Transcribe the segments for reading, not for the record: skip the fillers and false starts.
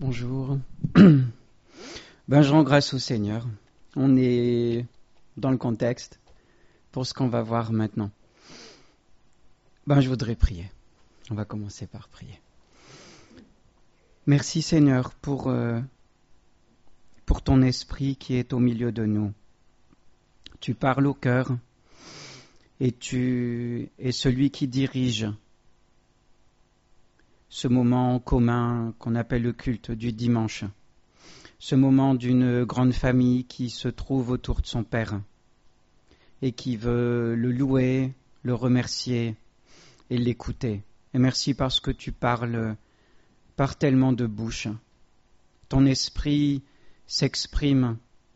Bonjour. Je rends grâce au Seigneur. On est dans le contexte pour ce qu'on va voir maintenant. Je voudrais prier. On va commencer par prier. Merci Seigneur pour ton esprit qui est au milieu de nous. Tu parles au cœur et tu es celui qui dirige ce moment commun qu'on appelle le culte du dimanche. Ce moment d'une grande famille qui se trouve autour de son Père et qui veut le louer, le remercier et l'écouter. Et merci parce que tu parles par tellement de bouches. Ton esprit s'exprime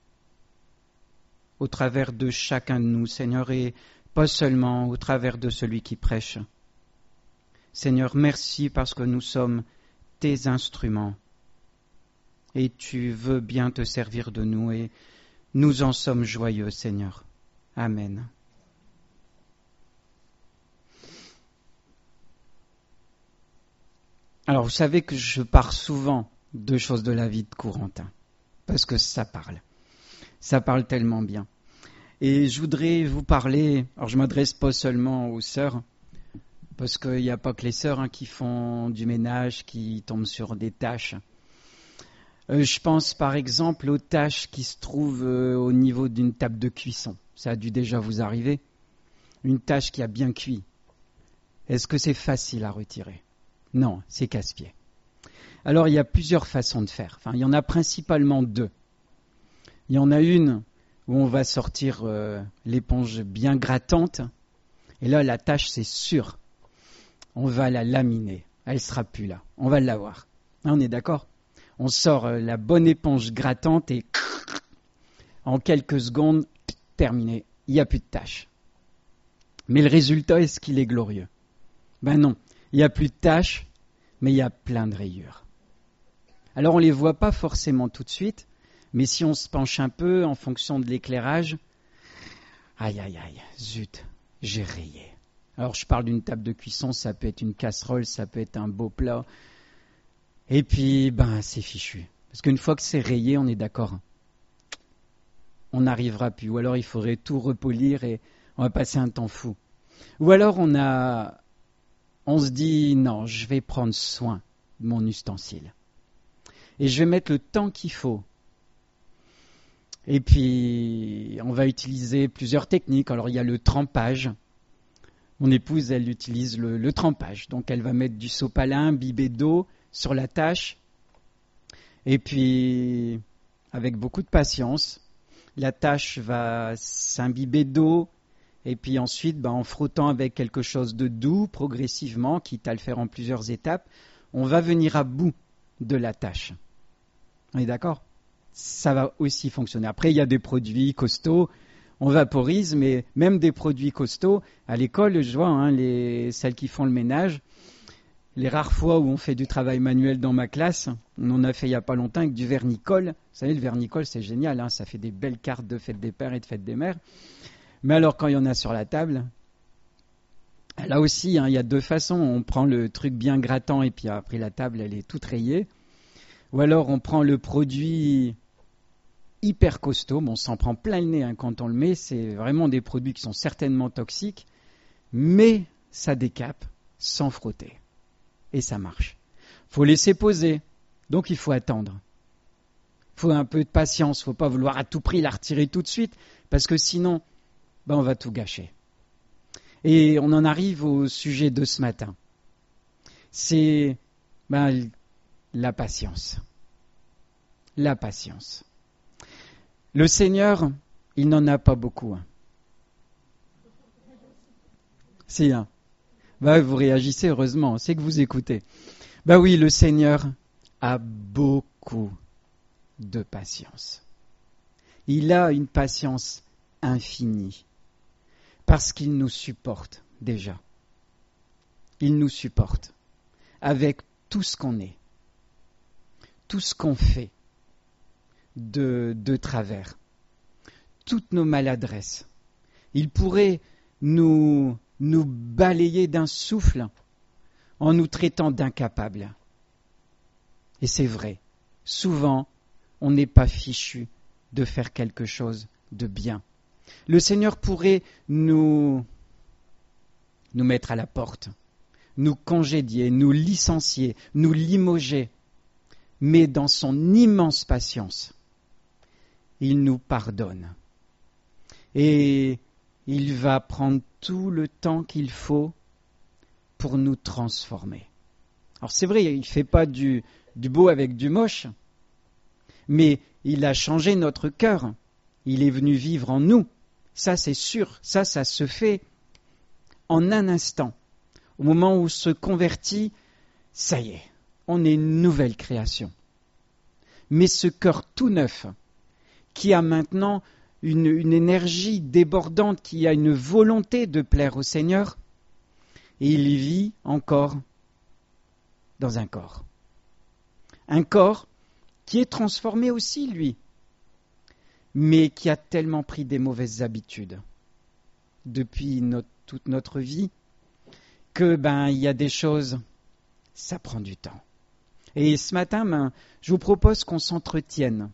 au travers de chacun de nous, Seigneur, et pas seulement au travers de celui qui prêche. Seigneur, merci parce que nous sommes tes instruments et tu veux bien te servir de nous et nous en sommes joyeux, Seigneur. Amen. Alors, vous savez que je pars souvent de choses de la vie de courante, parce que ça parle tellement bien. Et je voudrais vous parler, alors je ne m'adresse pas seulement aux sœurs, parce qu'il n'y a pas que les sœurs qui font du ménage, qui tombent sur des tâches. Je pense par exemple aux tâches qui se trouvent au niveau d'une table de cuisson. Ça a dû déjà vous arriver. Une tâche qui a bien cuit. Est-ce que c'est facile à retirer ? Non, c'est casse-pied. Alors il y a plusieurs façons de faire. Enfin, il y en a principalement deux. Il y en a une où on va sortir l'éponge bien grattante. Et là, la tâche, c'est sûr. On va la laminer. Elle ne sera plus là. On va l'avoir. On est d'accord ? On sort la bonne éponge grattante et en quelques secondes, terminé. Il n'y a plus de tâche. Mais le résultat, est-ce qu'il est glorieux ? Non. Il n'y a plus de tâches, mais il y a plein de rayures. Alors on ne les voit pas forcément tout de suite, mais si on se penche un peu en fonction de l'éclairage, aïe, zut, j'ai rayé. Alors je parle d'une table de cuisson, ça peut être une casserole, ça peut être un beau plat. Et puis, c'est fichu. Parce qu'une fois que c'est rayé, on est d'accord. On n'arrivera plus. Ou alors il faudrait tout repolir et on va passer un temps fou. Ou alors on se dit, non, je vais prendre soin de mon ustensile. Et je vais mettre le temps qu'il faut. Et puis, on va utiliser plusieurs techniques. Alors il y a le trempage. Mon épouse, elle utilise le trempage. Donc, elle va mettre du sopalin imbibé d'eau sur la tâche. Et puis, avec beaucoup de patience, la tâche va s'imbiber d'eau. Et puis ensuite, en frottant avec quelque chose de doux, progressivement, quitte à le faire en plusieurs étapes, on va venir à bout de la tâche. On est d'accord ? Ça va aussi fonctionner. Après, il y a des produits costauds. On vaporise, mais même des produits costauds, à l'école, je vois, celles qui font le ménage, les rares fois où on fait du travail manuel dans ma classe, on en a fait il n'y a pas longtemps avec du vernicole. Vous savez, le vernicole, c'est génial, ça fait des belles cartes de fête des pères et de fête des mères. Mais alors, quand il y en a sur la table, là aussi, il y a deux façons. On prend le truc bien grattant et puis après la table, elle est toute rayée. Ou alors, on prend le produit hyper costaud, on s'en prend plein le nez quand on le met, c'est vraiment des produits qui sont certainement toxiques, mais ça décape sans frotter. Et ça marche. Il faut laisser poser, donc il faut attendre. Il faut un peu de patience, il ne faut pas vouloir à tout prix la retirer tout de suite, parce que sinon, on va tout gâcher. Et on en arrive au sujet de ce matin. C'est la patience. La patience. Le Seigneur, il n'en a pas beaucoup. Si, vous réagissez heureusement, c'est que vous écoutez. Oui, le Seigneur a beaucoup de patience. Il a une patience infinie, parce qu'il nous supporte déjà. Il nous supporte avec tout ce qu'on est, tout ce qu'on fait. De travers, toutes nos maladresses. Il pourrait nous balayer d'un souffle en nous traitant d'incapables. Et c'est vrai, souvent, on n'est pas fichu de faire quelque chose de bien. Le Seigneur pourrait nous mettre à la porte, nous congédier, nous licencier, nous limoger, mais dans son immense patience, il nous pardonne. Et il va prendre tout le temps qu'il faut pour nous transformer. Alors c'est vrai, il ne fait pas du beau avec du moche, mais il a changé notre cœur. Il est venu vivre en nous. Ça c'est sûr, ça se fait en un instant. Au moment où on se convertit, ça y est, on est une nouvelle création. Mais ce cœur tout neuf, qui a maintenant une énergie débordante, qui a une volonté de plaire au Seigneur, et il vit encore dans un corps. Un corps qui est transformé aussi, lui, mais qui a tellement pris des mauvaises habitudes depuis toute notre vie que il y a des choses, ça prend du temps. Et ce matin, je vous propose qu'on s'entretienne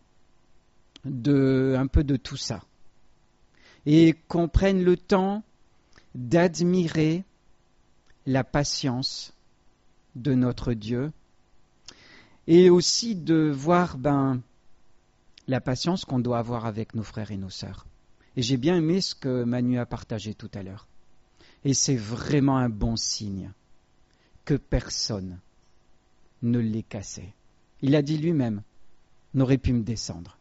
un peu de tout ça et qu'on prenne le temps d'admirer la patience de notre Dieu et aussi de voir la patience qu'on doit avoir avec nos frères et nos sœurs. Et j'ai bien aimé ce que Manu a partagé tout à l'heure. Et c'est vraiment un bon signe que personne ne l'ait cassé. Il a dit lui-même, on aurait pu me descendre.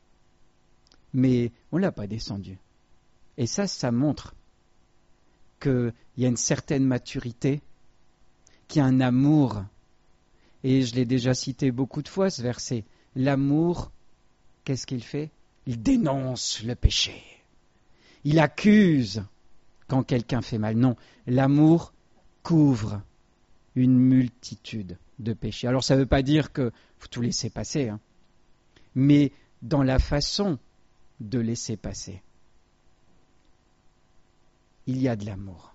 Mais on ne l'a pas descendu. Et ça montre qu'il y a une certaine maturité, qu'il y a un amour. Et je l'ai déjà cité beaucoup de fois, ce verset. L'amour, qu'est-ce qu'il fait? Il dénonce le péché. Il accuse quand quelqu'un fait mal. Non, l'amour couvre une multitude de péchés. Alors ça ne veut pas dire qu'il faut tout laisser passer, mais dans la façon de laisser passer, il y a de l'amour.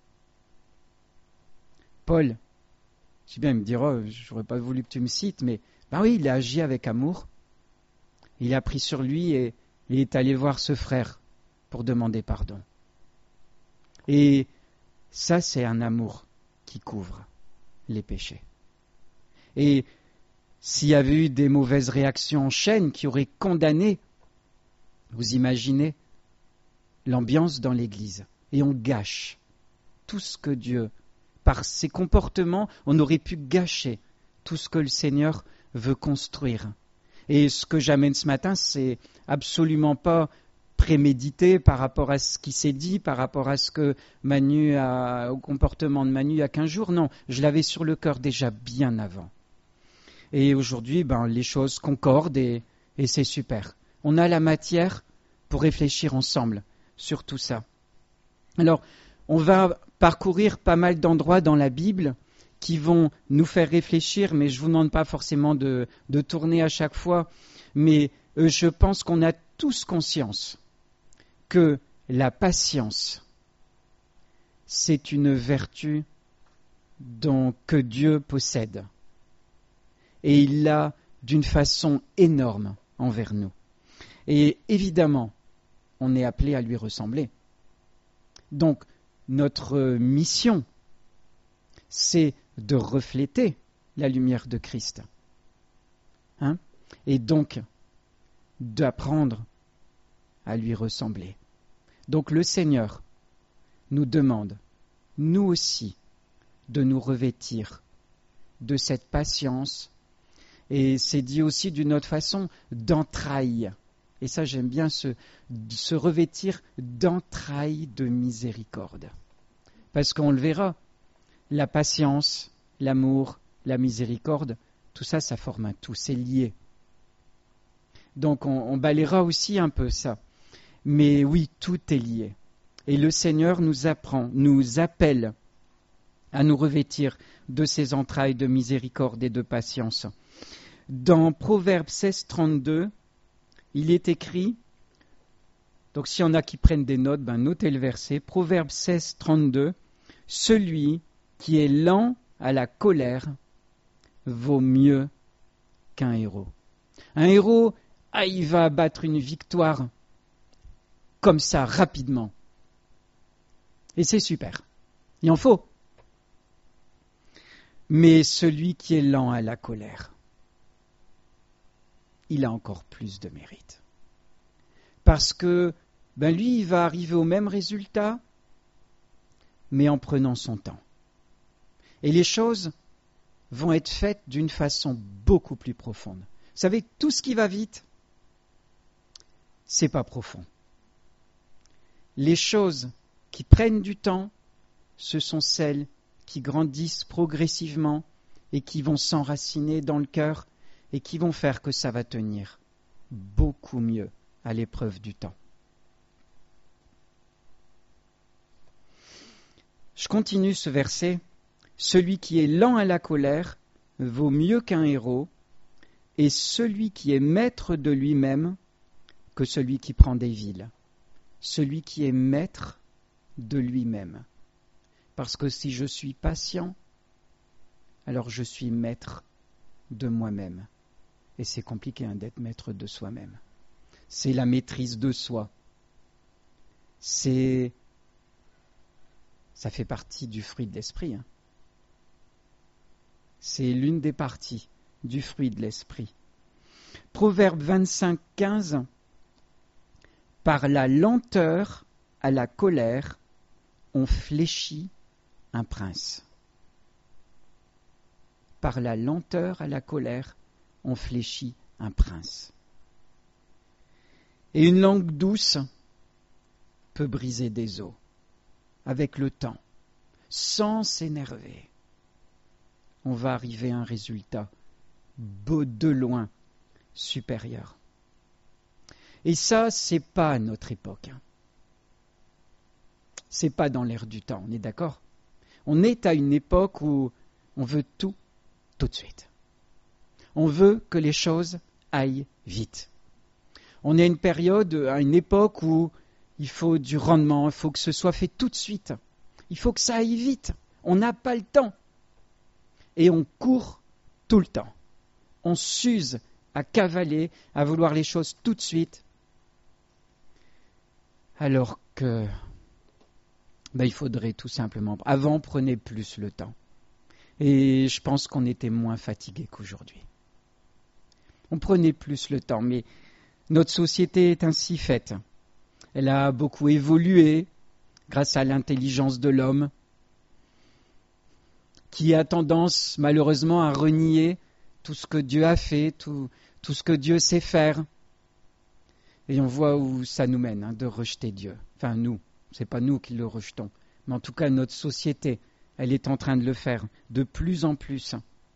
Paul, je sais bien, il me dira, j'aurais pas voulu que tu me cites, mais oui, il a agi avec amour. Il a pris sur lui et il est allé voir ce frère pour demander pardon. Et ça, c'est un amour qui couvre les péchés. Et s'il y avait eu des mauvaises réactions en chaîne qui auraient condamné, vous imaginez l'ambiance dans l'Église. Et on gâche tout ce que Dieu, par ses comportements, on aurait pu gâcher tout ce que le Seigneur veut construire. Et ce que j'amène ce matin, c'est absolument pas prémédité par rapport à ce qui s'est dit, par rapport à ce que au comportement de Manu il y a 15 jours. Non, je l'avais sur le cœur déjà bien avant. Et aujourd'hui, les choses concordent et c'est super. On a la matière pour réfléchir ensemble sur tout ça. Alors, on va parcourir pas mal d'endroits dans la Bible qui vont nous faire réfléchir, mais je ne vous demande pas forcément de tourner à chaque fois. Mais je pense qu'on a tous conscience que la patience, c'est une vertu que Dieu possède. Et il l'a d'une façon énorme envers nous. Et évidemment, on est appelé à lui ressembler. Donc, notre mission, c'est de refléter la lumière de Christ. Et donc, d'apprendre à lui ressembler. Donc, le Seigneur nous demande, nous aussi, de nous revêtir de cette patience. Et c'est dit aussi d'une autre façon, d'entrailles. Et ça, j'aime bien se revêtir d'entrailles de miséricorde. Parce qu'on le verra, la patience, l'amour, la miséricorde, tout ça, ça forme un tout, c'est lié. Donc on balayera aussi un peu ça. Mais oui, tout est lié. Et le Seigneur nous appelle à nous revêtir de ces entrailles de miséricorde et de patience. Dans Proverbe 16, 32, il est écrit, donc s'il y en a qui prennent des notes, notez le verset, Proverbe 16, 32, « Celui qui est lent à la colère vaut mieux qu'un héros. » Un héros, il va abattre une victoire comme ça, rapidement. Et c'est super. Il en faut. Mais celui qui est lent à la colère, il a encore plus de mérite. Parce que lui, il va arriver au même résultat, mais en prenant son temps. Et les choses vont être faites d'une façon beaucoup plus profonde. Vous savez, tout ce qui va vite, c'est pas profond. Les choses qui prennent du temps, ce sont celles qui grandissent progressivement et qui vont s'enraciner dans le cœur et qui vont faire que ça va tenir beaucoup mieux à l'épreuve du temps. Je continue ce verset. Celui qui est lent à la colère vaut mieux qu'un héros, et celui qui est maître de lui-même que celui qui prend des villes. Celui qui est maître de lui-même. Parce que si je suis patient, alors je suis maître de moi-même. Et c'est compliqué d'être maître de soi-même. C'est la maîtrise de soi. Ça fait partie du fruit de l'esprit. C'est l'une des parties du fruit de l'esprit. Proverbe 25, 15. Par la lenteur à la colère, on fléchit un prince. Par la lenteur à la colère, on fléchit un prince. Et une langue douce peut briser des os avec le temps, sans s'énerver. On va arriver à un résultat beau de loin supérieur. Et ça, c'est pas à notre époque. C'est pas dans l'air du temps, on est d'accord? On est à une époque où on veut tout de suite. On veut que les choses aillent vite. On est à une période, à une époque où il faut du rendement, il faut que ce soit fait tout de suite. Il faut que ça aille vite. On n'a pas le temps. Et on court tout le temps. On s'use à cavaler, à vouloir les choses tout de suite. Alors que, il faudrait tout simplement... Avant, prenez plus le temps. Et je pense qu'on était moins fatigué qu'aujourd'hui. On prenait plus le temps, mais notre société est ainsi faite. Elle a beaucoup évolué grâce à l'intelligence de l'homme, qui a tendance malheureusement à renier tout ce que Dieu a fait, tout ce que Dieu sait faire. Et on voit où ça nous mène, de rejeter Dieu. Enfin, nous, c'est pas nous qui le rejetons, mais en tout cas notre société, elle est en train de le faire de plus en plus.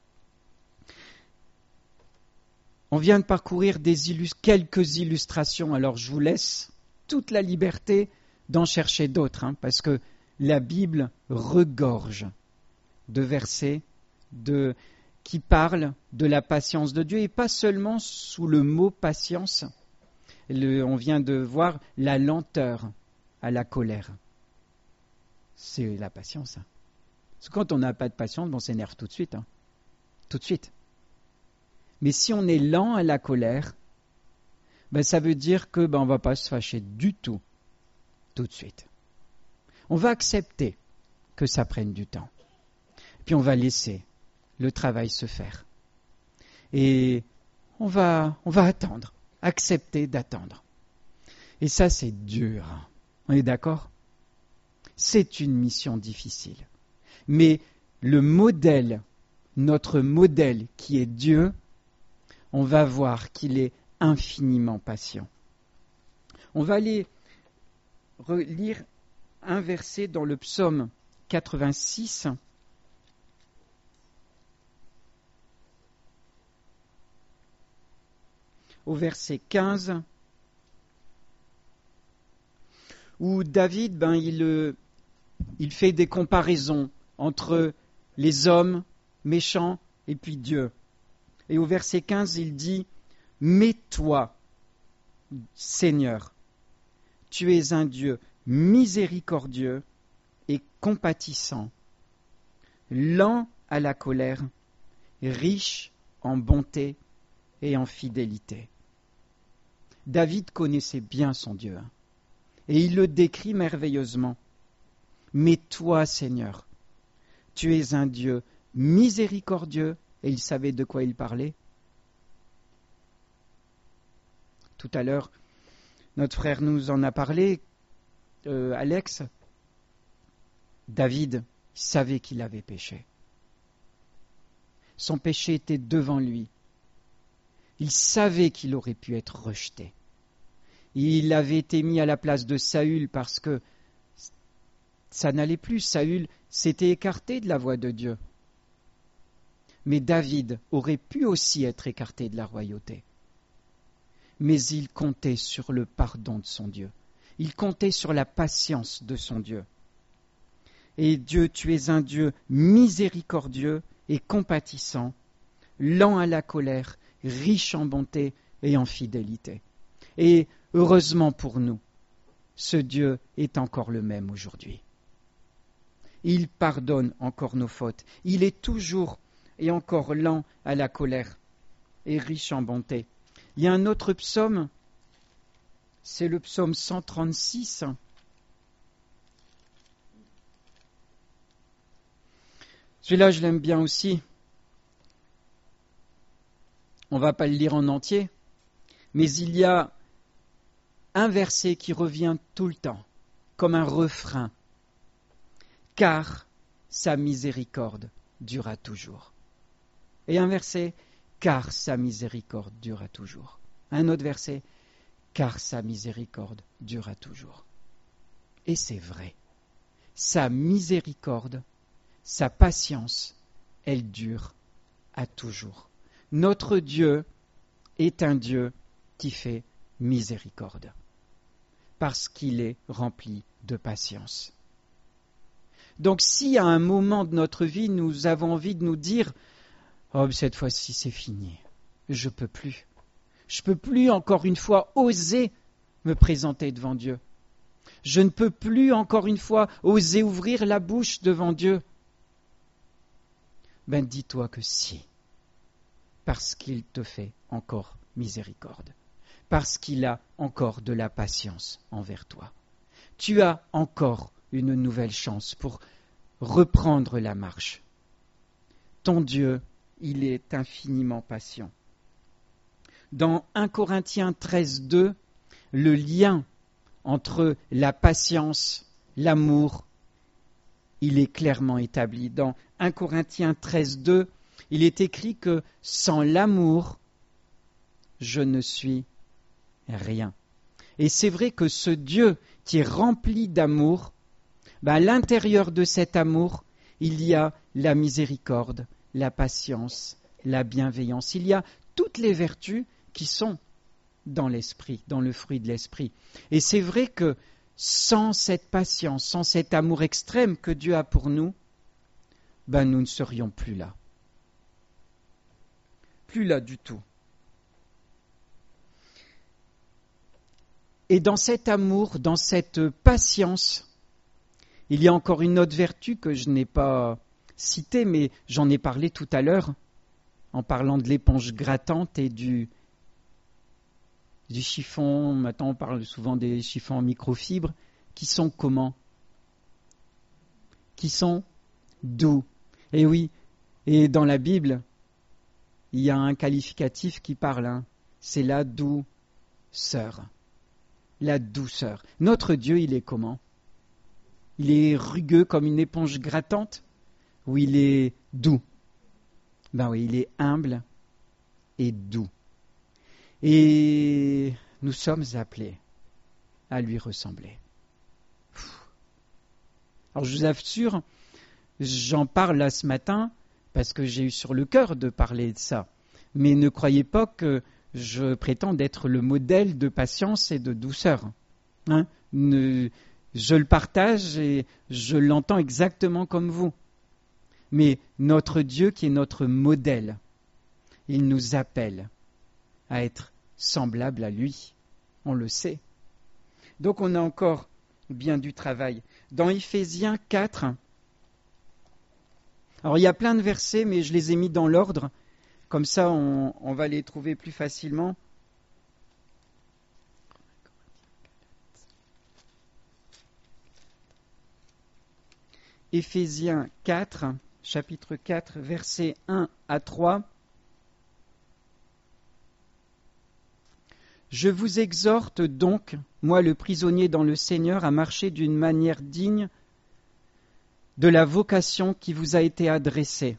On vient de parcourir quelques illustrations, alors je vous laisse toute la liberté d'en chercher d'autres, parce que la Bible regorge de versets qui parlent de la patience de Dieu, et pas seulement sous le mot patience. On vient de voir la lenteur à la colère. C'est la patience. Parce que quand on n'a pas de patience, on s'énerve tout de suite. Tout de suite. Mais si on est lent à la colère, ça veut dire que on ne va pas se fâcher du tout de suite. On va accepter que ça prenne du temps. Puis on va laisser le travail se faire. Et on va attendre, accepter d'attendre. Et ça, c'est dur. On est d'accord? C'est une mission difficile. Mais le modèle, notre modèle qui est Dieu, on va voir qu'il est infiniment patient. On va aller relire un verset dans le psaume 86. Au verset 15, où David, il fait des comparaisons entre les hommes méchants et puis Dieu. Et au verset 15, il dit « Mais toi, Seigneur, tu es un Dieu miséricordieux et compatissant, lent à la colère, riche en bonté et en fidélité. David connaissait bien son Dieu, et il le décrit merveilleusement. Mais toi, Seigneur, tu es un Dieu miséricordieux, et il savait de quoi il parlait. Tout à l'heure, notre frère nous en a parlé, Alex. David savait qu'il avait péché. Son péché était devant lui. Il savait qu'il aurait pu être rejeté. Il avait été mis à la place de Saül parce que ça n'allait plus. Saül s'était écarté de la voie de Dieu. Mais David aurait pu aussi être écarté de la royauté. Mais il comptait sur le pardon de son Dieu. Il comptait sur la patience de son Dieu. Et Dieu, tu es un Dieu miséricordieux et compatissant, lent à la colère, riche en bonté et en fidélité. Et heureusement pour nous, ce Dieu est encore le même aujourd'hui. Il pardonne encore nos fautes. Il est toujours et encore lent à la colère et riche en bonté. Il y a un autre psaume, c'est le psaume 136. Celui-là, je l'aime bien aussi. On ne va pas le lire en entier, mais il y a un verset qui revient tout le temps, comme un refrain. Car sa miséricorde durera toujours. Et un verset, car sa miséricorde durera toujours. Un autre verset, car sa miséricorde durera toujours. Et c'est vrai. Sa miséricorde, sa patience, elle dure à toujours. Notre Dieu est un Dieu qui fait miséricorde, parce qu'il est rempli de patience. Donc si à un moment de notre vie, nous avons envie de nous dire « Oh, cette fois-ci, c'est fini, je ne peux plus. Je ne peux plus encore une fois oser me présenter devant Dieu. Je ne peux plus encore une fois oser ouvrir la bouche devant Dieu. » Ben dis-toi que si, parce qu'il te fait encore miséricorde, parce qu'il a encore de la patience envers toi. Tu as encore une nouvelle chance pour reprendre la marche. Ton Dieu, il est infiniment patient. Dans 1 Corinthiens 13:2, le lien entre la patience, l'amour, il est clairement établi. Dans 1 Corinthiens 13:2, il est écrit que sans l'amour, je ne suis rien. Et c'est vrai que ce Dieu qui est rempli d'amour, à l'intérieur de cet amour, il y a la miséricorde, la patience, la bienveillance. Il y a toutes les vertus qui sont dans l'esprit, dans le fruit de l'esprit. Et c'est vrai que sans cette patience, sans cet amour extrême que Dieu a pour nous, nous ne serions plus là. Plus là du tout. Et dans cet amour, dans cette patience, il y a encore une autre vertu que je n'ai pas citée, mais j'en ai parlé tout à l'heure, en parlant de l'éponge grattante et du chiffon. Maintenant, on parle souvent des chiffons en microfibre, qui sont comment ? Qui sont doux. Et oui, et dans la Bible, il y a un qualificatif qui parle, c'est la douceur. La douceur. Notre Dieu, il est comment ? Il est rugueux comme une éponge grattante ou il est doux ? Oui, il est humble et doux. Et nous sommes appelés à lui ressembler. Alors je vous assure, j'en parle là ce matin parce que j'ai eu sur le cœur de parler de ça. Mais ne croyez pas que je prétends être le modèle de patience et de douceur. Je le partage et je l'entends exactement comme vous. Mais notre Dieu qui est notre modèle, il nous appelle à être semblables à lui. On le sait. Donc on a encore bien du travail. Dans Éphésiens 4, alors il y a plein de versets, mais je les ai mis dans l'ordre, Comme ça, on va les trouver plus facilement. Éphésiens 4, chapitre 4, versets 1 à 3. Je vous exhorte donc, moi le prisonnier dans le Seigneur, à marcher d'une manière digne de la vocation qui vous a été adressée.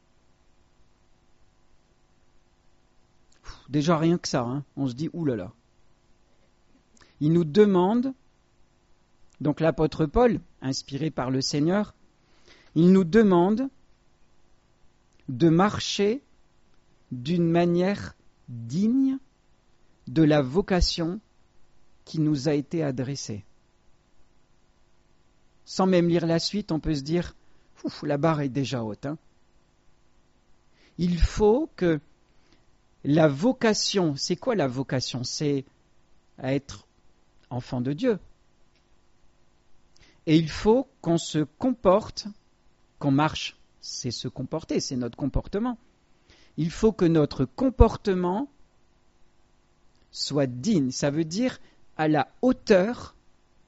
Déjà rien que ça, on se dit oulala. Il nous demande, donc l'apôtre Paul, inspiré par le Seigneur, il nous demande de marcher d'une manière digne de la vocation qui nous a été adressée. Sans même lire la suite, on peut se dire, la barre est déjà haute. Il faut que la vocation, c'est quoi la vocation? C'est à être enfant de Dieu. Et il faut qu'on se comporte, qu'on marche, c'est se comporter, c'est notre comportement. Il faut que notre comportement soit digne, ça veut dire à la hauteur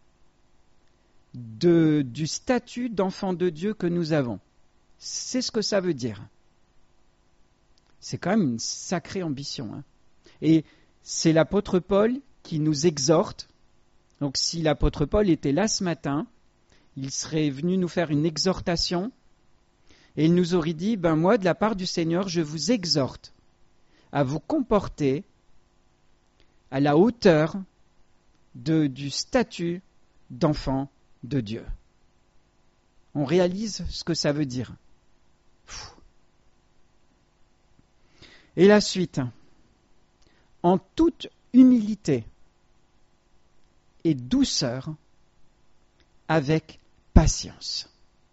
du statut d'enfant de Dieu que nous avons. C'est ce que ça veut dire. C'est quand même une sacrée ambition. Et c'est l'apôtre Paul qui nous exhorte. Donc si l'apôtre Paul était là ce matin, il serait venu nous faire une exhortation et il nous aurait dit, moi de la part du Seigneur, je vous exhorte à vous comporter à la hauteur du statut d'enfant de Dieu. On réalise ce que ça veut dire. Et la suite. En toute humilité et douceur, avec patience.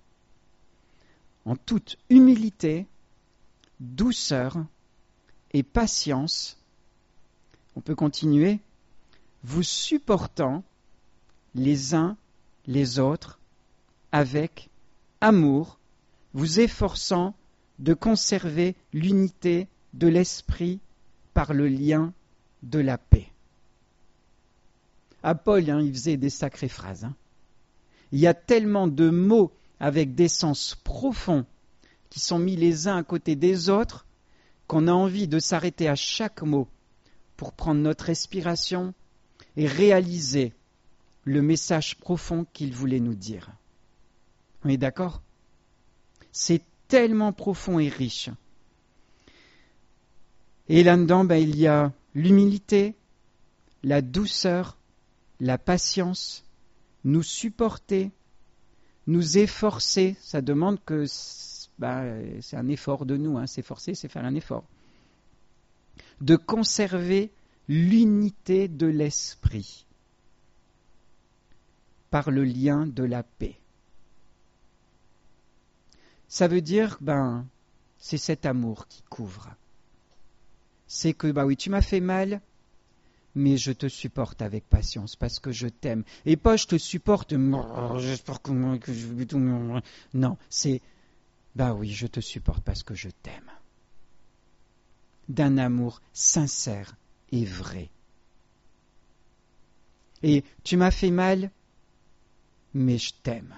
En toute humilité, douceur et patience, on peut continuer, vous supportant les uns les autres avec amour, vous efforçant de conserver l'unité de l'esprit par le lien de la paix. À Paul, il faisait des sacrées phrases. Il y a tellement de mots avec des sens profonds qui sont mis les uns à côté des autres qu'on a envie de s'arrêter à chaque mot pour prendre notre respiration et réaliser le message profond qu'il voulait nous dire. On est d'accord? C'est tellement profond et riche. Et là-dedans, il y a l'humilité, la douceur, la patience, nous supporter, nous efforcer. Ça demande que c'est un effort de nous. S'efforcer, c'est faire un effort. De conserver l'unité de l'esprit par le lien de la paix. Ça veut dire, c'est cet amour qui couvre. C'est que, oui, tu m'as fait mal, mais je te supporte avec patience parce que je t'aime. Et pas je te supporte, j'espère que je vais tout. Non, c'est, oui, je te supporte parce que je t'aime. D'un amour sincère et vrai. Et tu m'as fait mal, mais je t'aime.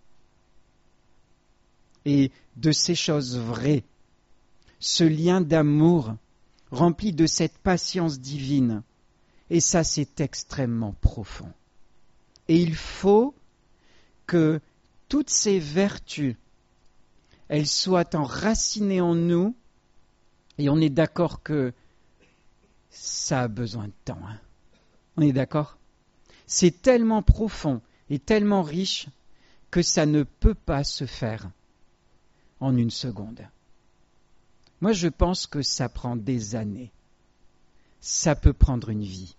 Et de ces choses vraies, ce lien d'amour rempli de cette patience divine, et ça c'est extrêmement profond. Et il faut que toutes ces vertus, elles soient enracinées en nous, et on est d'accord que ça a besoin de temps. On est d'accord? C'est tellement profond et tellement riche que ça ne peut pas se faire en une seconde. Moi, je pense que ça prend des années. Ça peut prendre une vie.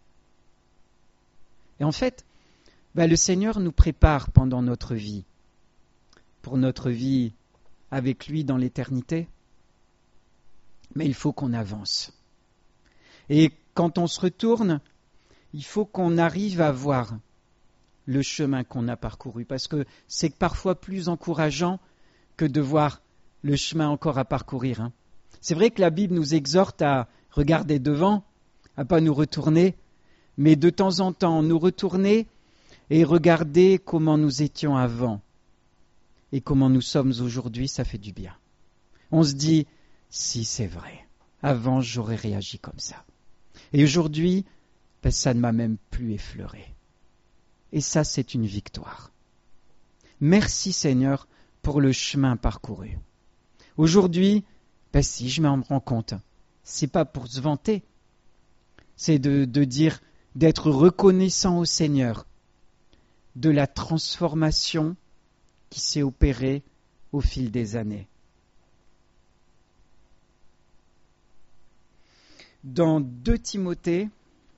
Et en fait, le Seigneur nous prépare pendant notre vie, pour notre vie avec lui dans l'éternité. Mais il faut qu'on avance. Et quand on se retourne, il faut qu'on arrive à voir le chemin qu'on a parcouru. Parce que c'est parfois plus encourageant que de voir le chemin encore à parcourir. C'est vrai que la Bible nous exhorte à regarder devant, à pas nous retourner, mais de temps en temps nous retourner et regarder comment nous étions avant et comment nous sommes aujourd'hui, ça fait du bien. On se dit, si c'est vrai, avant j'aurais réagi comme ça. Et aujourd'hui, ça ne m'a même plus effleuré. Et ça, c'est une victoire. Merci Seigneur pour le chemin parcouru. Aujourd'hui, si je m'en rends compte, c'est pas pour se vanter, c'est de dire, d'être reconnaissant au Seigneur de la transformation qui s'est opérée au fil des années. Dans 2 Timothée,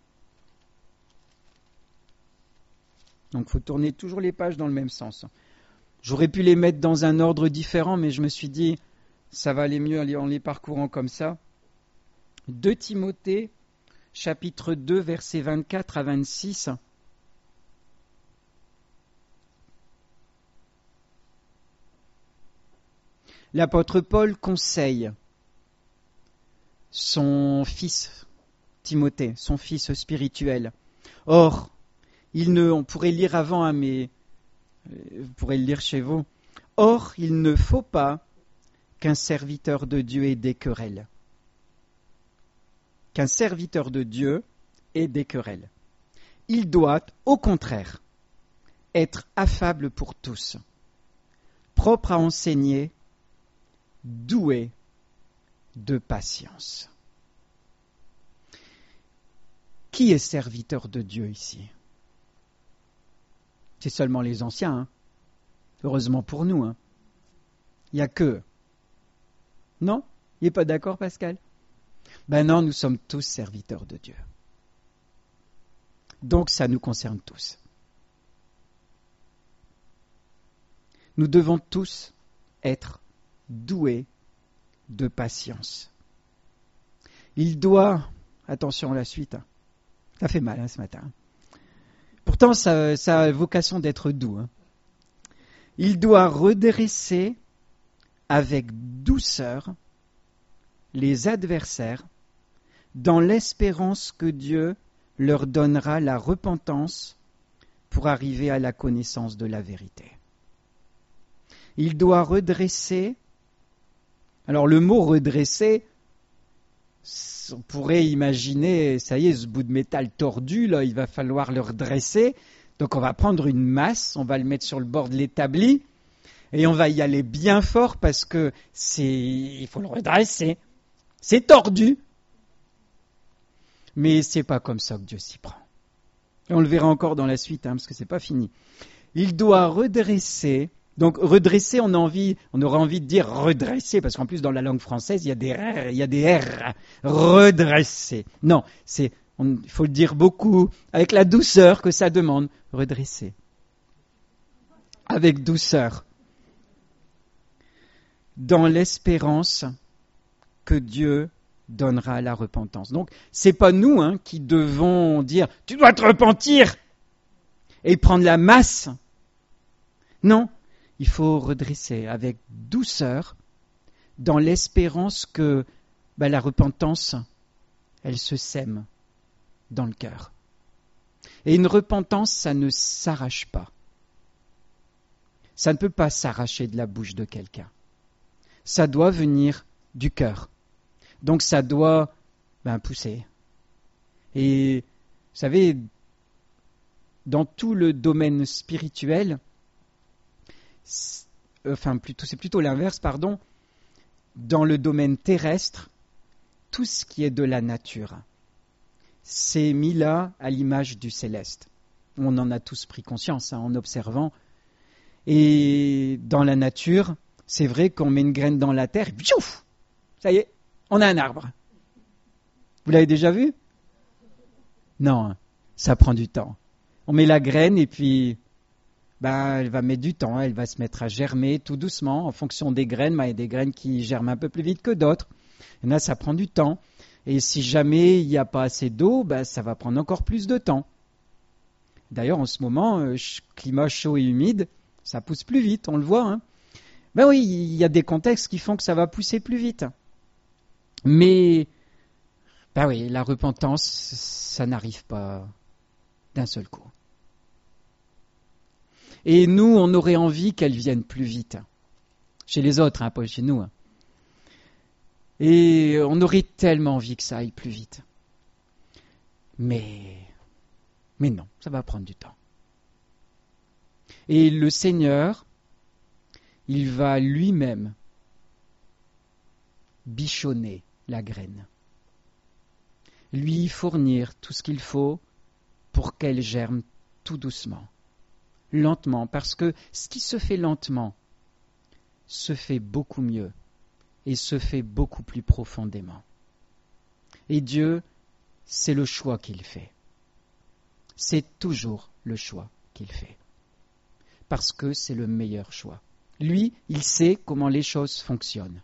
donc il faut tourner toujours les pages dans le même sens. J'aurais pu les mettre dans un ordre différent, mais je me suis dit, ça va aller mieux en les parcourant comme ça. 2 Timothée, chapitre 2, versets 24 à 26. L'apôtre Paul conseille son fils Timothée, son fils spirituel. Or, on pourrait lire avant, mais vous pourrez le lire chez vous. Or, il ne faut pas qu'un serviteur de Dieu ait des querelles. Qu'un serviteur de Dieu ait des querelles. Il doit, au contraire, être affable pour tous, propre à enseigner, doué de patience. Qui est serviteur de Dieu ici ? C'est seulement les anciens, hein. Heureusement pour nous. Hein. Il n'y a que. Non ? Il n'est pas d'accord, Pascal ? Ben non, nous sommes tous serviteurs de Dieu. Donc ça nous concerne tous. Nous devons tous être doués de patience. Il doit, attention à la suite, hein. Ça fait mal ce matin. Pourtant, ça a vocation d'être doux. Hein. Il doit redresser avec douceur les adversaires dans l'espérance que Dieu leur donnera la repentance pour arriver à la connaissance de la vérité. Il doit redresser. Alors le mot redresser, on pourrait imaginer, ça y est, ce bout de métal tordu, là, il va falloir le redresser. Donc on va prendre une masse, on va le mettre sur le bord de l'établi, et on va y aller bien fort parce que il faut le redresser. C'est tordu. Mais c'est pas comme ça que Dieu s'y prend. Et on le verra encore dans la suite, parce que c'est pas fini. Il doit redresser. Donc redresser, on aura envie de dire redresser, parce qu'en plus dans la langue française, il y a des R. Redresser. Non, il faut le dire beaucoup, avec la douceur que ça demande. Redresser. Avec douceur. Dans l'espérance que Dieu donnera la repentance. Donc, c'est pas nous qui devons dire « Tu dois te repentir !» et prendre la masse. Non. Il faut redresser avec douceur dans l'espérance que la repentance, elle se sème dans le cœur. Et une repentance, ça ne s'arrache pas. Ça ne peut pas s'arracher de la bouche de quelqu'un. Ça doit venir du cœur. Donc ça doit pousser. Et vous savez, dans tout le domaine spirituel, c'est plutôt l'inverse, dans le domaine terrestre, tout ce qui est de la nature, c'est mis là à l'image du céleste. On en a tous pris conscience en observant. Et dans la nature, c'est vrai qu'on met une graine dans la terre, et piouf, ça y est, on a un arbre. Vous l'avez déjà vu ? Non, ça prend du temps. On met la graine et puis elle va mettre du temps, elle va se mettre à germer tout doucement en fonction des graines. Il y a des graines qui germent un peu plus vite que d'autres. Et là, ça prend du temps. Et si jamais il n'y a pas assez d'eau, ça va prendre encore plus de temps. D'ailleurs, en ce moment, climat chaud et humide, ça pousse plus vite, on le voit. Oui, il y a des contextes qui font que ça va pousser plus vite. Mais, ben oui, la repentance, ça n'arrive pas d'un seul coup. Et nous, on aurait envie qu'elle vienne plus vite. Chez les autres, pas chez nous. Et on aurait tellement envie que ça aille plus vite. Mais non, ça va prendre du temps. Et le Seigneur, il va lui-même bichonner la graine. Lui fournir tout ce qu'il faut pour qu'elle germe tout doucement, lentement, parce que ce qui se fait lentement se fait beaucoup mieux et se fait beaucoup plus profondément. Et Dieu, c'est le choix qu'il fait. C'est toujours le choix qu'il fait. Parce que c'est le meilleur choix. Lui, il sait comment les choses fonctionnent.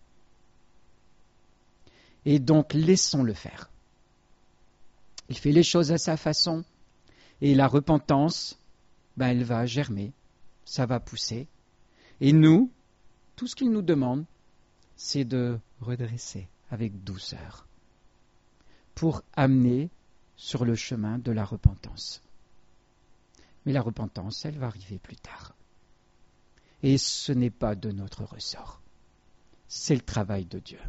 Et donc, laissons-le faire. Il fait les choses à sa façon. Et la repentance, elle va germer. Ça va pousser. Et nous, tout ce qu'il nous demande, c'est de redresser avec douceur pour amener sur le chemin de la repentance. Mais la repentance, elle va arriver plus tard. Et ce n'est pas de notre ressort. C'est le travail de Dieu.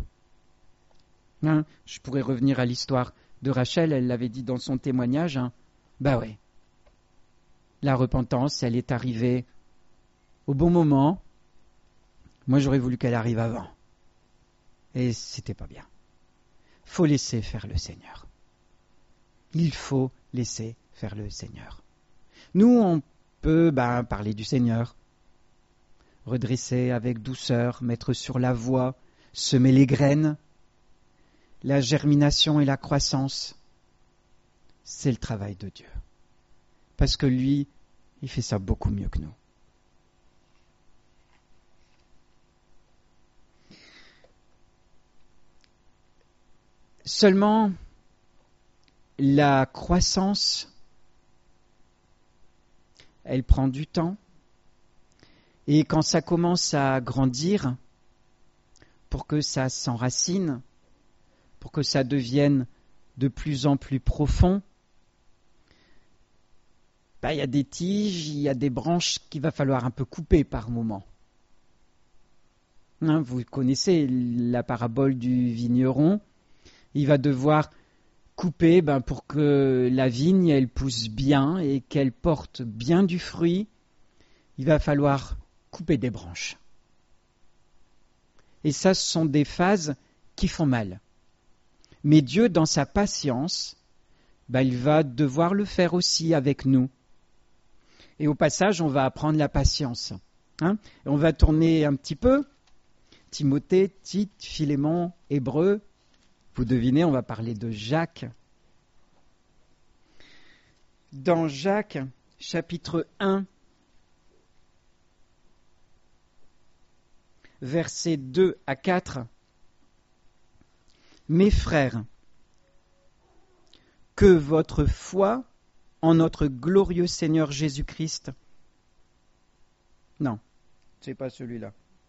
Je pourrais revenir à l'histoire de Rachel, elle l'avait dit dans son témoignage. Oui, la repentance, elle est arrivée au bon moment. Moi, j'aurais voulu qu'elle arrive avant. Et c'était pas bien. Faut laisser faire le Seigneur. Il faut laisser faire le Seigneur. Nous, on peut parler du Seigneur, redresser avec douceur, mettre sur la voie, semer les graines. La germination et la croissance, c'est le travail de Dieu. Parce que lui, il fait ça beaucoup mieux que nous. Seulement, la croissance, elle prend du temps. Et quand ça commence à grandir, pour que ça s'enracine, pour que ça devienne de plus en plus profond, il y a des tiges, il y a des branches qu'il va falloir un peu couper par moment. Vous connaissez la parabole du vigneron. Il va devoir couper pour que la vigne elle pousse bien et qu'elle porte bien du fruit. Il va falloir couper des branches. Et ça, ce sont des phases qui font mal. Mais Dieu, dans sa patience, il va devoir le faire aussi avec nous. Et au passage, on va apprendre la patience. On va tourner un petit peu. Timothée, Tite, Philémon, Hébreux. Vous devinez, on va parler de Jacques. Dans Jacques, chapitre 1, versets 2 à 4, « Mes frères, que votre foi en notre glorieux Seigneur Jésus-Christ... » Non, c'est pas celui-là.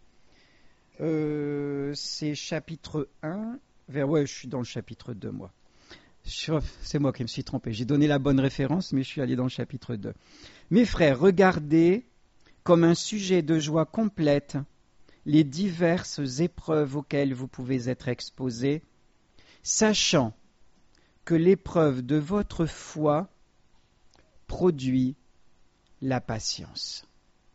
C'est chapitre 1... je suis dans le chapitre 2, moi. C'est moi qui me suis trompé. J'ai donné la bonne référence, mais je suis allé dans le chapitre 2. Mes frères, regardez comme un sujet de joie complète les diverses épreuves auxquelles vous pouvez être exposés, sachant que l'épreuve de votre foi produit la patience.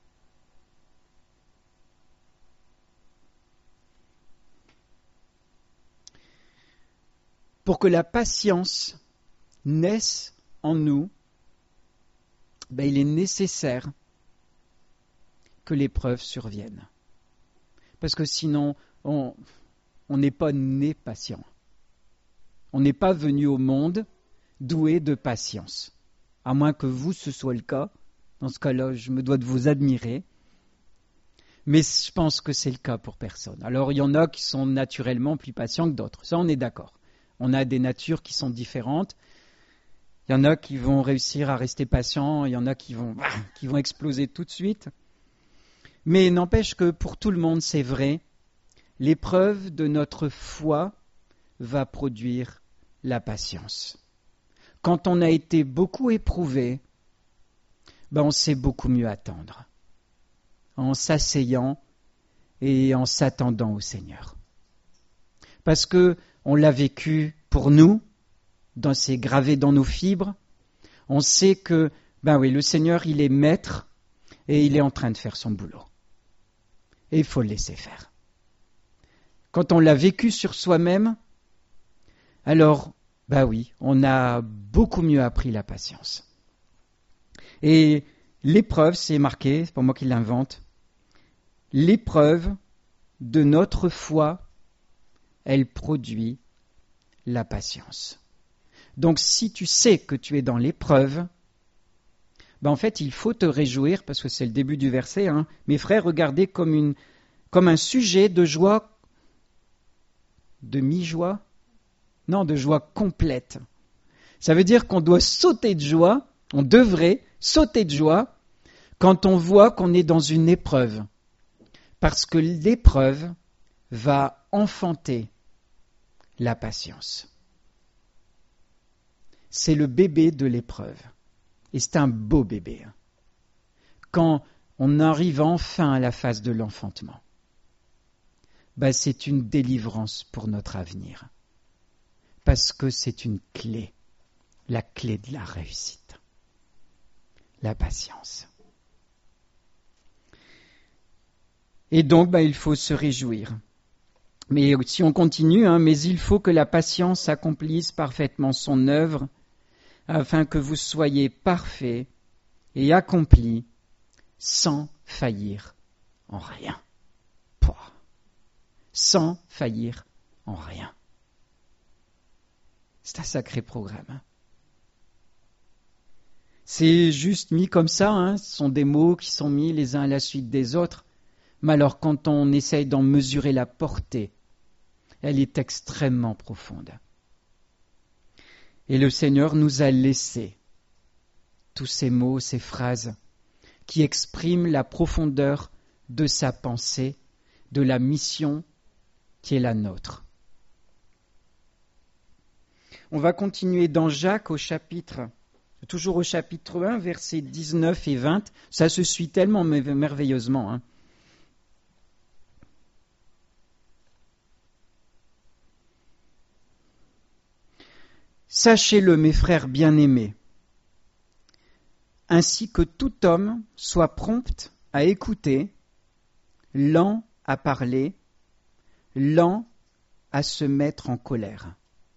Pour que la patience naisse en nous, il est nécessaire que l'épreuve survienne. Parce que sinon, on n'est pas né patient. On n'est pas venu au monde doué de patience. À moins que vous, ce soit le cas. Dans ce cas-là, je me dois de vous admirer. Mais je pense que c'est le cas pour personne. Alors, il y en a qui sont naturellement plus patients que d'autres. Ça, on est d'accord. On a des natures qui sont différentes. Il y en a qui vont réussir à rester patients. Il y en a qui vont exploser tout de suite. Mais n'empêche que pour tout le monde, c'est vrai. L'épreuve de notre foi va produire la patience. Quand on a été beaucoup éprouvé, on sait beaucoup mieux attendre, en s'asseyant et en s'attendant au Seigneur. Parce que on l'a vécu pour nous, c'est gravé dans nos fibres. On sait que, le Seigneur, il est maître et il est en train de faire son boulot. Et il faut le laisser faire. Quand on l'a vécu sur soi-même, alors, on a beaucoup mieux appris la patience. Et l'épreuve, c'est marqué, c'est pas moi qui l'invente, l'épreuve de notre foi, elle produit la patience. Donc si tu sais que tu es dans l'épreuve, en fait il faut te réjouir, parce que c'est le début du verset, mes frères, regardez comme un sujet de joie, de mi-joie, non, de joie complète. Ça veut dire qu'on doit sauter de joie, on devrait sauter de joie quand on voit qu'on est dans une épreuve. Parce que l'épreuve va enfanter la patience. C'est le bébé de l'épreuve. Et c'est un beau bébé. Quand on arrive enfin à la phase de l'enfantement, c'est une délivrance pour notre avenir. Parce que c'est une clé, la clé de la réussite. La patience. Et donc, il faut se réjouir. Mais si on continue, mais il faut que la patience accomplisse parfaitement son œuvre, afin que vous soyez parfaits et accomplis sans faillir en rien. Sans faillir en rien. C'est un sacré programme. C'est juste mis comme ça, ce sont des mots qui sont mis les uns à la suite des autres. Mais alors quand on essaye d'en mesurer la portée, elle est extrêmement profonde. Et le Seigneur nous a laissé tous ces mots, ces phrases qui expriment la profondeur de sa pensée, de la mission qui est la nôtre. On va continuer dans Jacques toujours au chapitre 1, versets 19 et 20. Ça se suit tellement merveilleusement. Sachez-le, mes frères bien-aimés, ainsi que tout homme soit prompt à écouter, lent à parler, lent à se mettre en colère.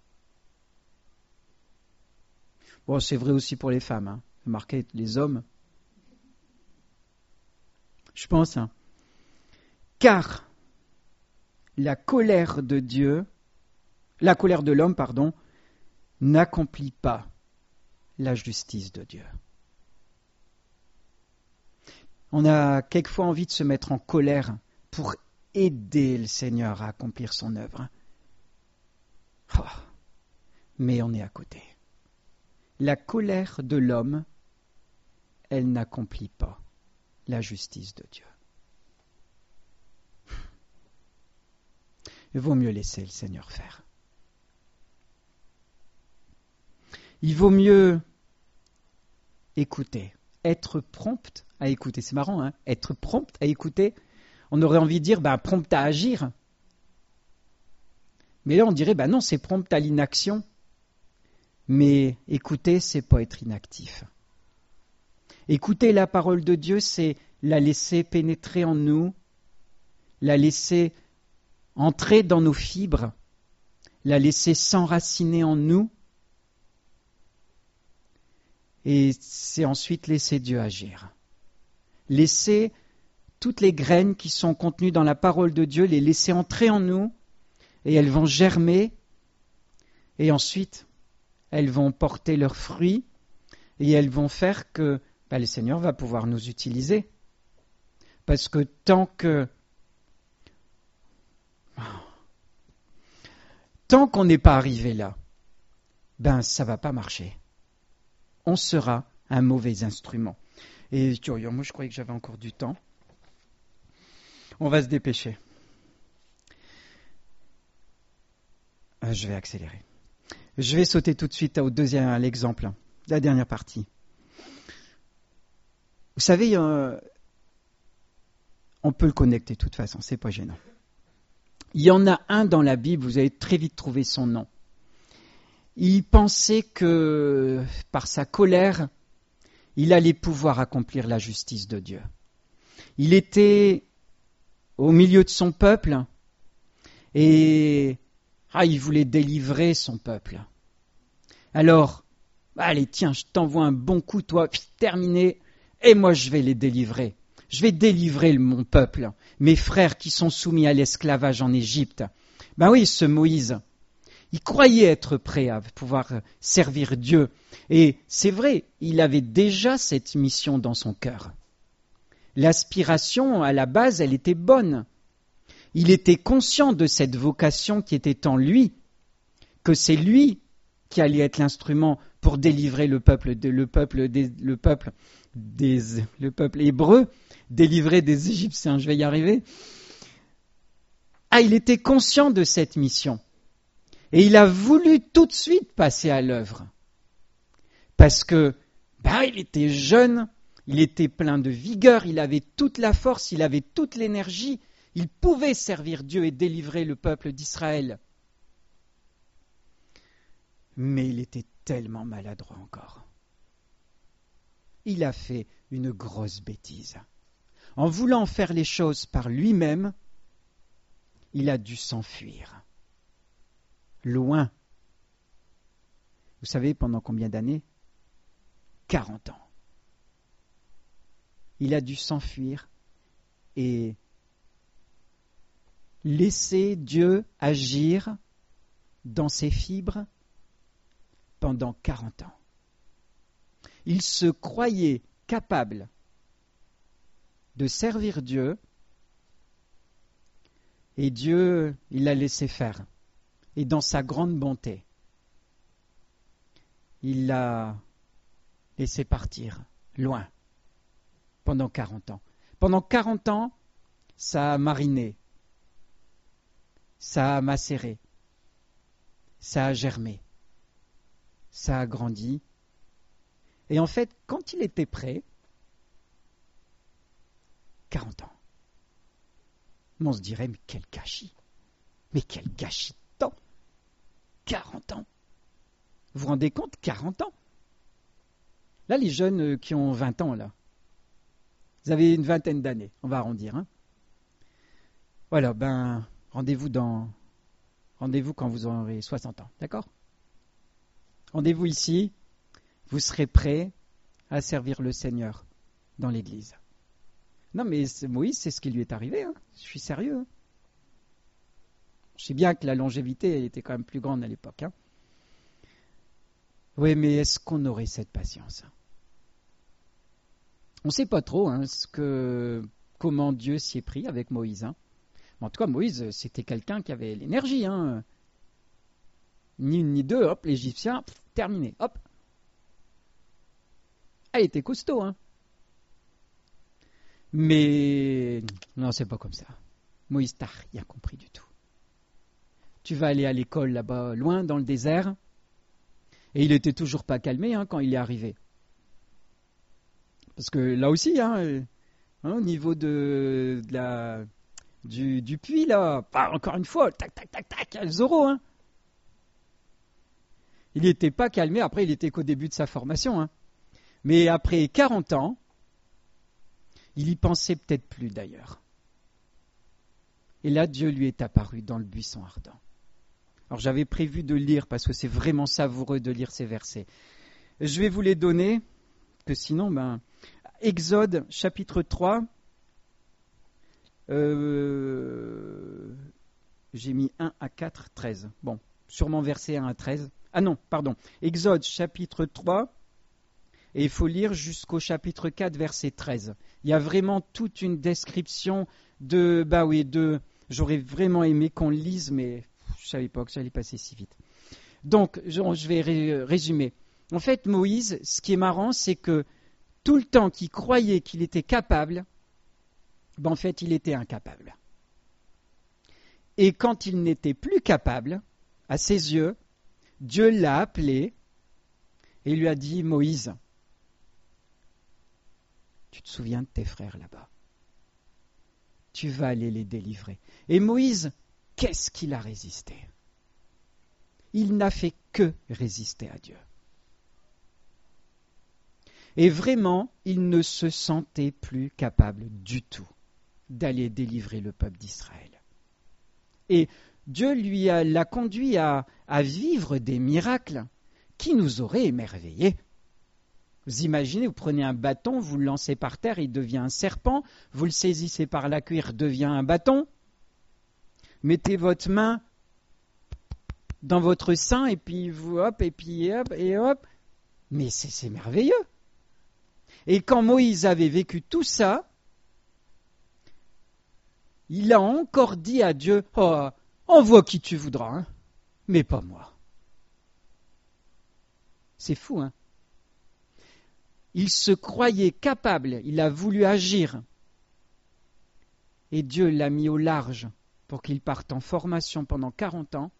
Bon, c'est vrai aussi pour les femmes, c'est marqué les hommes. Je pense, car la colère de l'homme, n'accomplit pas la justice de Dieu. On a quelquefois envie de se mettre en colère pour aider le Seigneur à accomplir son œuvre. Mais on est à côté. La colère de l'homme, elle n'accomplit pas la justice de Dieu. Il vaut mieux laisser le Seigneur faire. Il vaut mieux écouter, être prompt à écouter. C'est marrant, être prompt à écouter. On aurait envie de dire, prompt à agir. Mais là, on dirait, non, c'est prompt à l'inaction. Mais écouter, c'est pas être inactif. Écouter la parole de Dieu, c'est la laisser pénétrer en nous, la laisser entrer dans nos fibres, la laisser s'enraciner en nous, et c'est ensuite laisser Dieu agir. Laisser toutes les graines qui sont contenues dans la parole de Dieu, les laisser entrer en nous, et elles vont germer, et ensuite elles vont porter leurs fruits, et elles vont faire que le Seigneur va pouvoir nous utiliser. Parce que tant qu'on n'est pas arrivé là, ça ne va pas marcher. On sera un mauvais instrument. Et moi, je croyais que j'avais encore du temps. On va se dépêcher. Je vais accélérer. Je vais sauter tout de suite au deuxième, à l'exemple, la dernière partie. Vous savez, on peut le connecter de toute façon, c'est pas gênant. Il y en a un dans la Bible, vous allez très vite trouver son nom. Il pensait que par sa colère, il allait pouvoir accomplir la justice de Dieu. Il était au milieu de son peuple et il voulait délivrer son peuple. Alors, allez, tiens, je t'envoie un bon coup, toi, terminé, et moi je vais les délivrer. Je vais délivrer mon peuple, mes frères qui sont soumis à l'esclavage en Égypte. Ben oui, ce Moïse, il croyait être prêt à pouvoir servir Dieu. Et c'est vrai, il avait déjà cette mission dans son cœur. L'aspiration, à la base, elle était bonne. Il était conscient de cette vocation qui était en lui, que c'est lui qui allait être l'instrument pour délivrer le peuple hébreu, délivrer des Égyptiens. Je vais y arriver. Il était conscient de cette mission. Et il a voulu tout de suite passer à l'œuvre. Parce que, il était jeune, il était plein de vigueur, il avait toute la force, il avait toute l'énergie, il pouvait servir Dieu et délivrer le peuple d'Israël. Mais il était tellement maladroit encore. Il a fait une grosse bêtise. En voulant faire les choses par lui-même, il a dû s'enfuir. Loin. Vous savez pendant combien d'années ? 40 ans. Il a dû s'enfuir et laisser Dieu agir dans ses fibres pendant 40 ans. Il se croyait capable de servir Dieu et Dieu, il l'a laissé faire. Et dans sa grande bonté, il l'a laissé partir loin pendant 40 ans. Pendant 40 ans, ça a mariné, ça a macéré, ça a germé, ça a grandi. Et en fait, quand il était prêt, 40 ans, on se dirait, mais quel gâchis de temps, 40 ans. Vous vous rendez compte, 40 ans. Là, les jeunes qui ont 20 ans, là, vous avez une vingtaine d'années, on va arrondir. Hein. Voilà, rendez-vous quand vous aurez 60 ans, d'accord ? Rendez-vous ici, vous serez prêts à servir le Seigneur dans l'Église. Non, mais Moïse, c'est ce qui lui est arrivé. Hein. Je suis sérieux. Hein. Je sais bien que la longévité elle était quand même plus grande à l'époque. Hein. Oui, mais est-ce qu'on aurait cette patience ? On ne sait pas trop comment Dieu s'y est pris avec Moïse. Hein. En tout cas, Moïse, c'était quelqu'un qui avait l'énergie. Hein. Ni une ni deux, hop, l'Égyptien, terminé, hop. Il était costaud. Hein. Mais non, c'est pas comme ça. Moïse, t'as rien compris du tout. Tu vas aller à l'école là-bas, loin, dans le désert. Et il était toujours pas calmé quand il est arrivé. Parce que là aussi, au niveau du puits, là, encore une fois, tac, tac, tac, tac, Zorro. Hein. Il n'était pas calmé, après il était qu'au début de sa formation. Hein. Mais après 40 ans, il y pensait peut-être plus d'ailleurs. Et là, Dieu lui est apparu dans le buisson ardent. Alors j'avais prévu de lire, parce que c'est vraiment savoureux de lire ces versets. Je vais vous les donner, que sinon, Exode, chapitre 3, j'ai mis 1 à 4, 13. Bon, sûrement verset 1 à 13. Ah non, pardon. Exode, chapitre 3, et il faut lire jusqu'au chapitre 4, verset 13. Il y a vraiment toute une description j'aurais vraiment aimé qu'on le lise, mais je ne savais pas que ça allait passer si vite. Donc, je vais résumer. En fait, Moïse, ce qui est marrant, c'est que tout le temps qu'il croyait qu'il était capable, en fait, il était incapable. Et quand il n'était plus capable, à ses yeux, Dieu l'a appelé et lui a dit, Moïse, tu te souviens de tes frères là-bas. Tu vas aller les délivrer. Et Moïse, qu'est-ce qu'il a résisté? Il n'a fait que résister à Dieu. Et vraiment, il ne se sentait plus capable du tout d'aller délivrer le peuple d'Israël. Et Dieu l'a conduit à vivre des miracles qui nous auraient émerveillés. Vous imaginez, vous prenez un bâton, vous le lancez par terre, il devient un serpent, vous le saisissez par la cuisse, il devient un bâton. Mettez votre main dans votre sein et puis vous hop, et puis hop, et hop. Mais c'est merveilleux. Et quand Moïse avait vécu tout ça, il a encore dit à Dieu, « Oh, envoie qui tu voudras, hein, mais pas moi. » C'est fou, hein? Il se croyait capable, il a voulu agir. Et Dieu l'a mis au large pour qu'il parte en formation pendant 40 ans.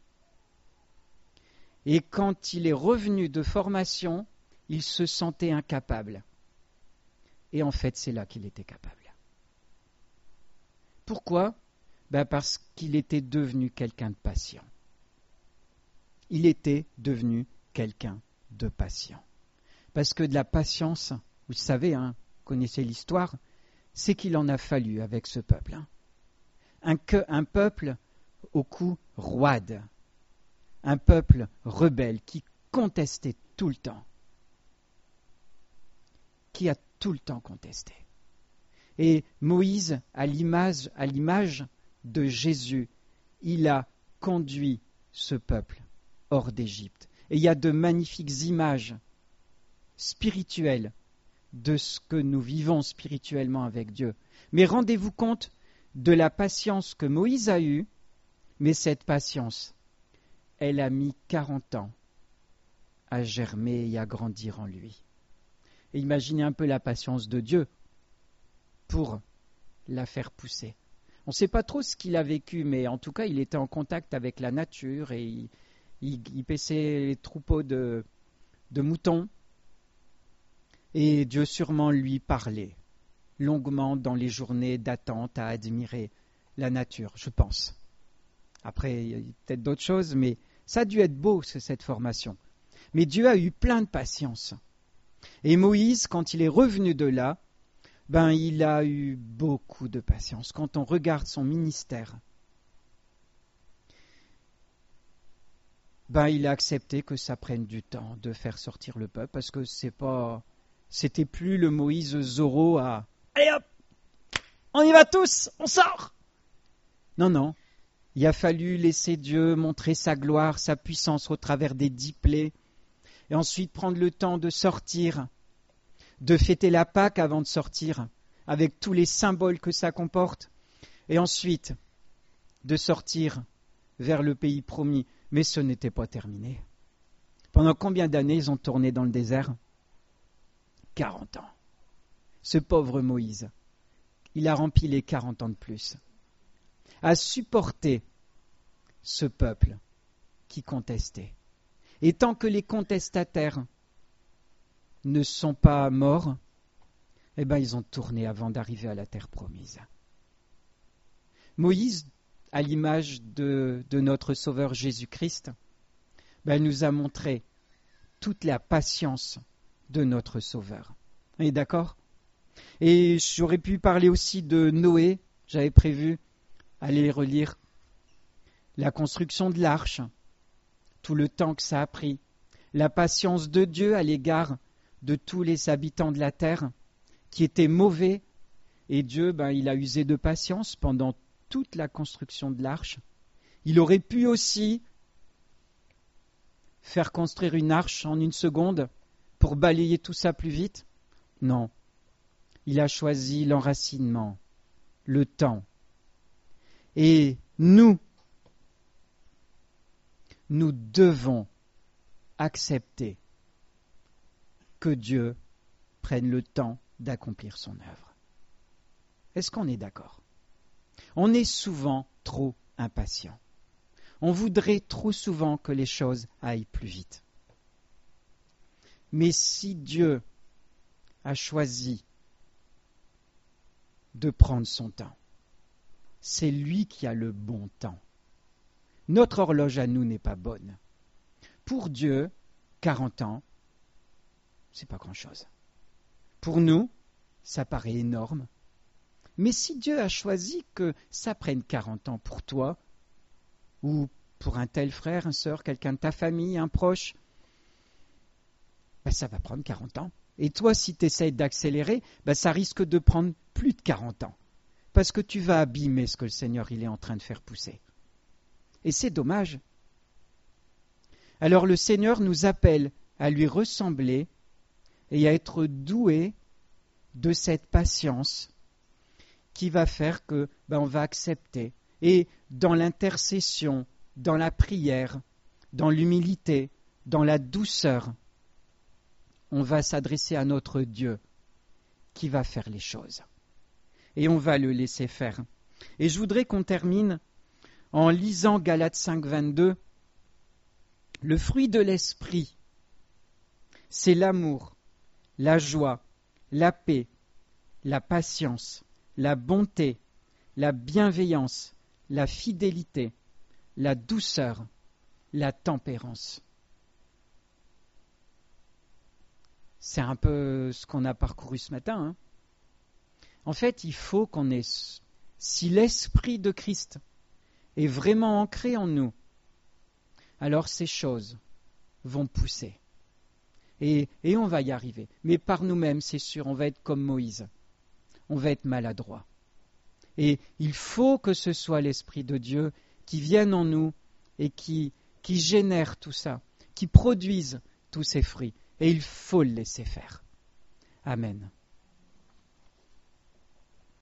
Et quand il est revenu de formation, il se sentait incapable. Et en fait, c'est là qu'il était capable. Pourquoi? Parce qu'il était devenu quelqu'un de patient. Il était devenu quelqu'un de patient. Parce que de la patience, vous savez, vous connaissez l'histoire, c'est qu'il en a fallu avec ce peuple. Un peuple au cou roide, un peuple rebelle qui contestait tout le temps, qui a tout le temps contesté. Et Moïse, à l'image de Jésus, il a conduit ce peuple hors d'Égypte. Et il y a de magnifiques images spirituelles de ce que nous vivons spirituellement avec Dieu. Mais rendez-vous compte de la patience que Moïse a eue, mais cette patience, elle a mis 40 ans à germer et à grandir en lui. Et imaginez un peu la patience de Dieu pour la faire pousser. On ne sait pas trop ce qu'il a vécu, mais en tout cas, il était en contact avec la nature et il paissait les troupeaux de moutons. Et Dieu sûrement lui parlait longuement dans les journées d'attente à admirer la nature, je pense. Après, il y a peut-être d'autres choses, mais ça a dû être beau, cette formation. Mais Dieu a eu plein de patience. Et Moïse, quand il est revenu de là, il a eu beaucoup de patience. Quand on regarde son ministère, il a accepté que ça prenne du temps de faire sortir le peuple, parce que c'était plus le Moïse Zorro à « Allez hop, on y va tous, on sort !» Non, il a fallu laisser Dieu montrer sa gloire, sa puissance au travers des 10 plaies, et ensuite prendre le temps de sortir, de fêter la Pâque avant de sortir, avec tous les symboles que ça comporte, et ensuite de sortir vers le pays promis. Mais ce n'était pas terminé. Pendant combien d'années ils ont tourné dans le désert? 40 ans. Ce pauvre Moïse, il a rempli les 40 ans de plus, à supporter ce peuple qui contestait. Et tant que les contestataires ne sont pas morts, ils ont tourné avant d'arriver à la terre promise. Moïse, à l'image de notre Sauveur Jésus-Christ, nous a montré toute la patience de notre Sauveur. Vous êtes d'accord? Et j'aurais pu parler aussi de Noé. J'avais prévu aller relire la construction de l'arche, tout le temps que ça a pris, la patience de Dieu à l'égard de tous les habitants de la terre qui étaient mauvais, et Dieu, il a usé de patience pendant toute la construction de l'arche. Il aurait pu aussi faire construire une arche en une seconde pour balayer tout ça plus vite. Non, il a choisi l'enracinement, le temps. Et nous devons accepter que Dieu prenne le temps d'accomplir son œuvre. Est-ce qu'on est d'accord? On est souvent trop impatient. On voudrait trop souvent que les choses aillent plus vite. Mais si Dieu a choisi de prendre son temps, c'est lui qui a le bon temps. Notre horloge à nous n'est pas bonne. Pour Dieu, 40 ans, c'est pas grand-chose. Pour nous, ça paraît énorme. Mais si Dieu a choisi que ça prenne 40 ans pour toi, ou pour un tel frère, une sœur, quelqu'un de ta famille, un proche, ça va prendre 40 ans. Et toi, si tu essaies d'accélérer, ça risque de prendre plus de 40 ans. Parce que tu vas abîmer ce que le Seigneur il est en train de faire pousser. Et c'est dommage. Alors le Seigneur nous appelle à lui ressembler et à être doués de cette patience qui va faire que on va accepter. Et dans l'intercession, dans la prière, dans l'humilité, dans la douceur, on va s'adresser à notre Dieu qui va faire les choses. Et on va le laisser faire. Et je voudrais qu'on termine en lisant Galates 5, 22. Le fruit de l'esprit, c'est l'amour, la joie, la paix, la patience, la bonté, la bienveillance, la fidélité, la douceur, la tempérance. C'est un peu ce qu'on a parcouru ce matin. En fait, il faut qu'on ait... Si l'esprit de Christ est vraiment ancré en nous, alors ces choses vont pousser. Et on va y arriver. Mais par nous-mêmes, c'est sûr, on va être comme Moïse. On va être maladroit. Et il faut que ce soit l'Esprit de Dieu qui vienne en nous et qui génère tout ça, qui produise tous ces fruits. Et il faut le laisser faire. Amen.